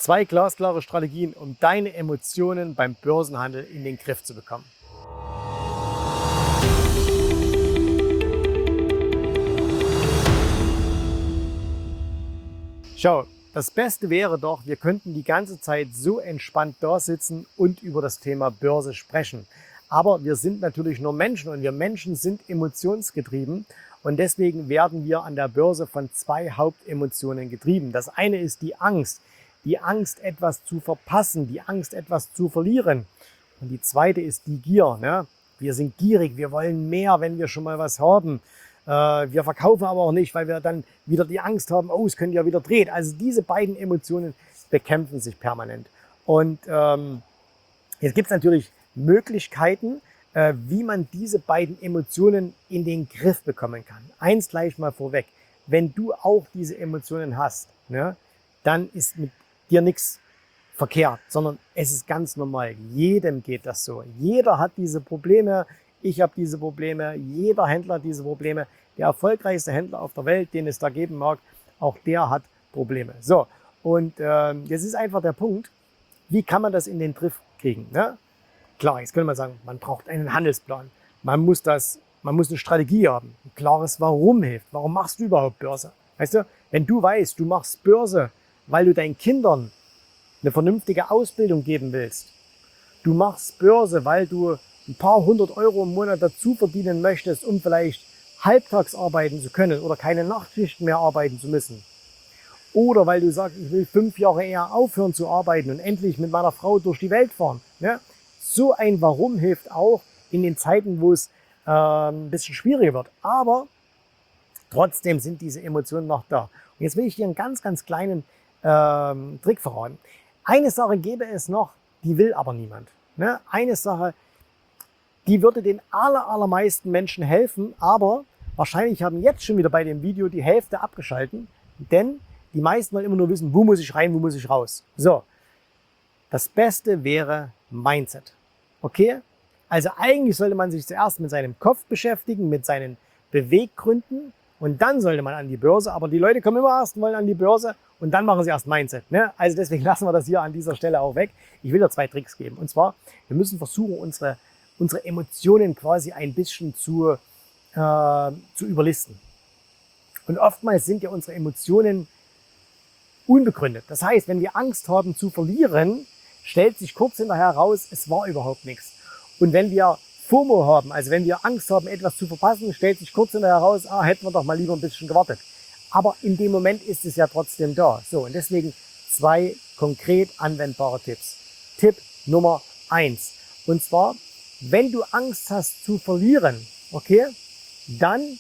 2 glasklare Strategien, um deine Emotionen beim Börsenhandel in den Griff zu bekommen. Schau, das Beste wäre doch, wir könnten die ganze Zeit so entspannt da sitzen und über das Thema Börse sprechen. Aber wir sind natürlich nur Menschen und wir Menschen sind emotionsgetrieben und deswegen werden wir an der Börse von 2 Hauptemotionen getrieben. Das eine ist die Angst, etwas zu verpassen, die Angst, etwas zu verlieren. Und die zweite ist die Gier. Ne? Wir sind gierig, wir wollen mehr, wenn wir schon mal was haben. Wir verkaufen aber auch nicht, weil wir dann wieder die Angst haben, oh, es könnte ja wieder drehen. Also diese beiden Emotionen bekämpfen sich permanent. Und jetzt gibt es natürlich Möglichkeiten, wie man diese beiden Emotionen in den Griff bekommen kann. Eins gleich mal vorweg, wenn du auch diese Emotionen hast, ne, dann ist mit dir nichts verkehrt, sondern es ist ganz normal. Jedem geht das so. Jeder hat diese Probleme. Ich habe diese Probleme. Jeder Händler hat diese Probleme. Der erfolgreichste Händler auf der Welt, den es da geben mag, auch der hat Probleme. So, und jetzt ist einfach der Punkt, wie kann man das in den Griff kriegen? Ne? Klar, jetzt könnte man sagen, man braucht einen Handelsplan. Man muss eine Strategie haben. Ein klares Warum hilft. Warum machst du überhaupt Börse? Weißt du, wenn du weißt, du machst Börse, weil du deinen Kindern eine vernünftige Ausbildung geben willst. Du machst Börse, weil du ein paar 100 Euro im Monat dazu verdienen möchtest, um vielleicht halbtags arbeiten zu können oder keine Nachtschichten mehr arbeiten zu müssen. Oder weil du sagst, ich will 5 Jahre eher aufhören zu arbeiten und endlich mit meiner Frau durch die Welt fahren. Ne? So ein Warum hilft auch in den Zeiten, wo es ein bisschen schwieriger wird. Aber trotzdem sind diese Emotionen noch da. Und jetzt will ich dir einen ganz, ganz kleinen Trick verraten. Eine Sache gäbe es noch, die will aber niemand. Ne? Eine Sache, die würde den allermeisten Menschen helfen, aber wahrscheinlich haben jetzt schon wieder bei dem Video die Hälfte abgeschalten, denn die meisten wollen immer nur wissen, wo muss ich rein, wo muss ich raus. So, das Beste wäre Mindset. Okay? Also eigentlich sollte man sich zuerst mit seinem Kopf beschäftigen, mit seinen Beweggründen und dann sollte man an die Börse. Aber die Leute kommen immer erst, wollen an die Börse und dann machen sie erst Mindset. Ne? Also deswegen lassen wir das hier an dieser Stelle auch weg. Ich will dir 2 Tricks geben. Und zwar, wir müssen versuchen, unsere Emotionen quasi ein bisschen zu überlisten. Und oftmals sind ja unsere Emotionen unbegründet. Das heißt, wenn wir Angst haben zu verlieren, stellt sich kurz hinterher heraus, es war überhaupt nichts. Und wenn wir FOMO haben, also wenn wir Angst haben, etwas zu verpassen, stellt sich kurz hinterher heraus, hätten wir doch mal lieber ein bisschen gewartet. Aber in dem Moment ist es ja trotzdem da. So, und deswegen 2 konkret anwendbare Tipps. Tipp Nummer 1. Und zwar, wenn du Angst hast zu verlieren, okay, dann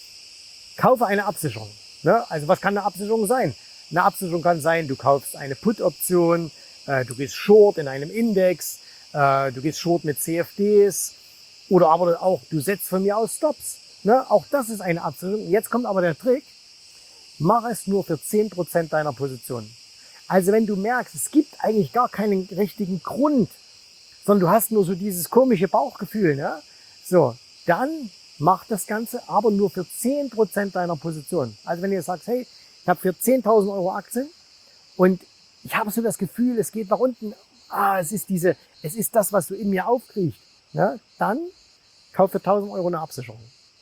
kaufe eine Absicherung. Ne? Also was kann eine Absicherung sein? Eine Absicherung kann sein, du kaufst eine Put-Option, du gehst Short in einem Index, du gehst Short mit CFDs oder aber auch du setzt von mir aus Stops. Ne? Auch das ist eine Absicherung. Jetzt kommt aber der Trick, mach es nur für 10% deiner Position. Also wenn du merkst, es gibt eigentlich gar keinen richtigen Grund, sondern du hast nur so dieses komische Bauchgefühl, ne? So, dann mach das Ganze aber nur für 10% deiner Position. Also wenn ihr sagst, hey, ich habe für 10.000 Euro Aktien und ich habe so das Gefühl, es geht nach unten, es ist das, was so in mir aufkriecht, ne? Dann kauf für 1.000 Euro eine Absicherung.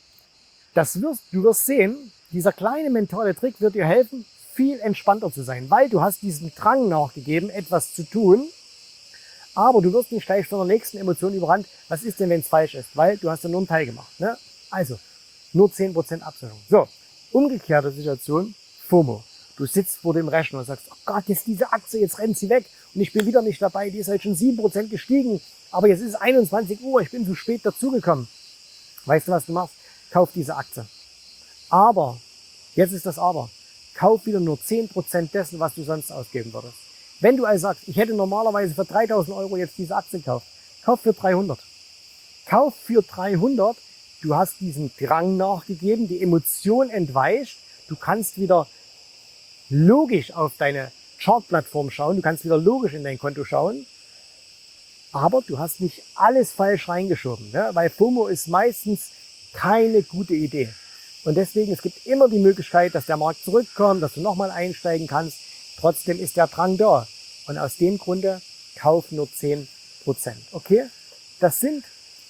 Du wirst sehen, dieser kleine mentale Trick wird dir helfen, viel entspannter zu sein, weil du hast diesen Drang nachgegeben, etwas zu tun, aber du wirst nicht gleich von der nächsten Emotion überrannt. Was ist denn, wenn es falsch ist? Weil du hast ja nur einen Teil gemacht. Ne? Also, nur 10% Absicherung. So, umgekehrte Situation, FOMO. Du sitzt vor dem Rechner und sagst, oh Gott, jetzt diese Aktie, jetzt rennt sie weg und ich bin wieder nicht dabei, die ist halt schon 7% gestiegen, aber jetzt ist es 21 Uhr, ich bin zu spät dazugekommen. Weißt du, was du machst? Kauf diese Aktie. Aber, jetzt ist das Aber, kauf wieder nur 10% dessen, was du sonst ausgeben würdest. Wenn du also sagst, ich hätte normalerweise für 3.000 Euro jetzt diese Aktie gekauft, kauf für 300. Kauf für 300, du hast diesen Drang nachgegeben, die Emotion entweicht, du kannst wieder logisch auf deine Chartplattform schauen, du kannst wieder logisch in dein Konto schauen, aber du hast nicht alles falsch reingeschoben, ne? Weil FOMO ist meistens keine gute Idee. Und deswegen, es gibt immer die Möglichkeit, dass der Markt zurückkommt, dass du nochmal einsteigen kannst. Trotzdem ist der Drang da. Und aus dem Grunde kauf nur 10%. Okay? Das sind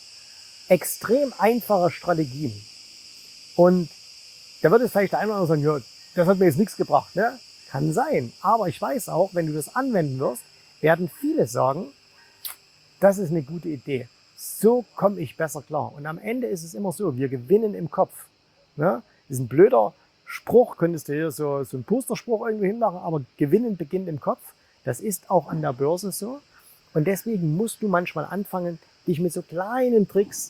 extrem einfache Strategien. Und da wird jetzt vielleicht der eine oder andere sagen, ja, das hat mir jetzt nichts gebracht. Ne? Kann sein. Aber ich weiß auch, wenn du das anwenden wirst, werden viele sagen, das ist eine gute Idee. So komme ich besser klar. Und am Ende ist es immer so, wir gewinnen im Kopf. Ne? Das ist ein blöder Spruch, könntest du hier so einen Posterspruch irgendwo hinmachen, aber Gewinnen beginnt im Kopf. Das ist auch an der Börse so. Und deswegen musst du manchmal anfangen, dich mit so kleinen Tricks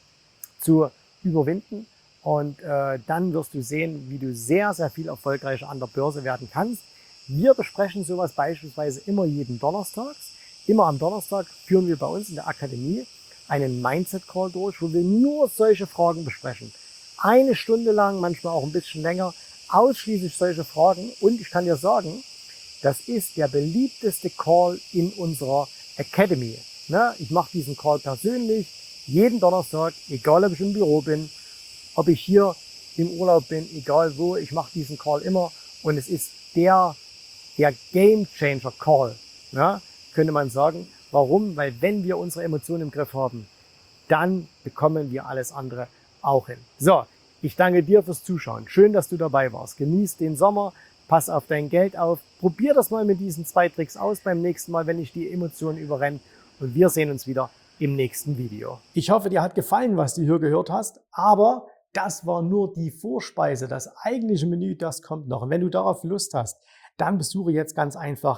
zu überwinden. Und dann wirst du sehen, wie du sehr, sehr viel erfolgreicher an der Börse werden kannst. Wir besprechen sowas beispielsweise immer jeden Donnerstags. Immer am Donnerstag führen wir bei uns in der Akademie einen Mindset-Call durch, wo wir nur solche Fragen besprechen. 1 Stunde lang, manchmal auch ein bisschen länger, ausschließlich solche Fragen. Und ich kann dir sagen, das ist der beliebteste Call in unserer Academy. Ne? Ich mache diesen Call persönlich jeden Donnerstag, egal ob ich im Büro bin, ob ich hier im Urlaub bin, egal wo, ich mache diesen Call immer. Und es ist der Game Changer Call, ne? Könnte man sagen. Warum? Weil wenn wir unsere Emotionen im Griff haben, dann bekommen wir alles andere auch hin. So, ich danke dir fürs Zuschauen. Schön, dass du dabei warst. Genieß den Sommer, pass auf dein Geld auf. Probier das mal mit diesen 2 Tricks aus beim nächsten Mal, wenn ich die Emotionen überrenne. Und wir sehen uns wieder im nächsten Video. Ich hoffe, dir hat gefallen, was du hier gehört hast, aber das war nur die Vorspeise. Das eigentliche Menü, das kommt noch. Und wenn du darauf Lust hast, dann besuche jetzt ganz einfach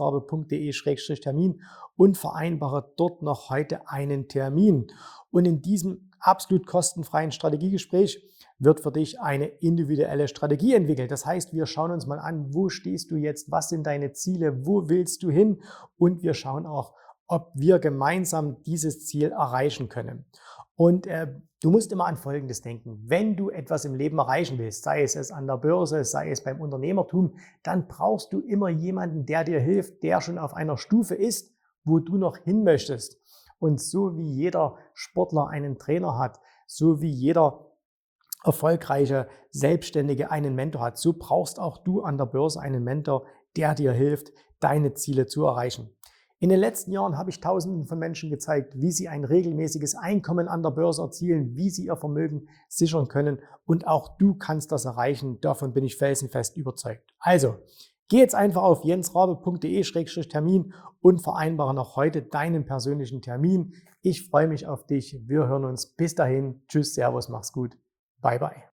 jensrabe.de/termin und vereinbare dort noch heute einen Termin. Und in diesem absolut kostenfreien Strategiegespräch wird für dich eine individuelle Strategie entwickelt. Das heißt, wir schauen uns mal an, wo stehst du jetzt, was sind deine Ziele, wo willst du hin, und wir schauen auch, ob wir gemeinsam dieses Ziel erreichen können. Und du musst immer an Folgendes denken: Wenn du etwas im Leben erreichen willst, sei es an der Börse, sei es beim Unternehmertum, dann brauchst du immer jemanden, der dir hilft, der schon auf einer Stufe ist, wo du noch hin möchtest. Und so wie jeder Sportler einen Trainer hat, so wie jeder erfolgreiche Selbstständige einen Mentor hat, so brauchst auch du an der Börse einen Mentor, der dir hilft, deine Ziele zu erreichen. In den letzten Jahren habe ich Tausenden von Menschen gezeigt, wie sie ein regelmäßiges Einkommen an der Börse erzielen, wie sie ihr Vermögen sichern können, und auch du kannst das erreichen. Davon bin ich felsenfest überzeugt. Also, geh jetzt einfach auf jensrabe.de/termin und vereinbare noch heute deinen persönlichen Termin. Ich freue mich auf dich. Wir hören uns. Bis dahin. Tschüss, Servus, mach's gut. Bye, bye.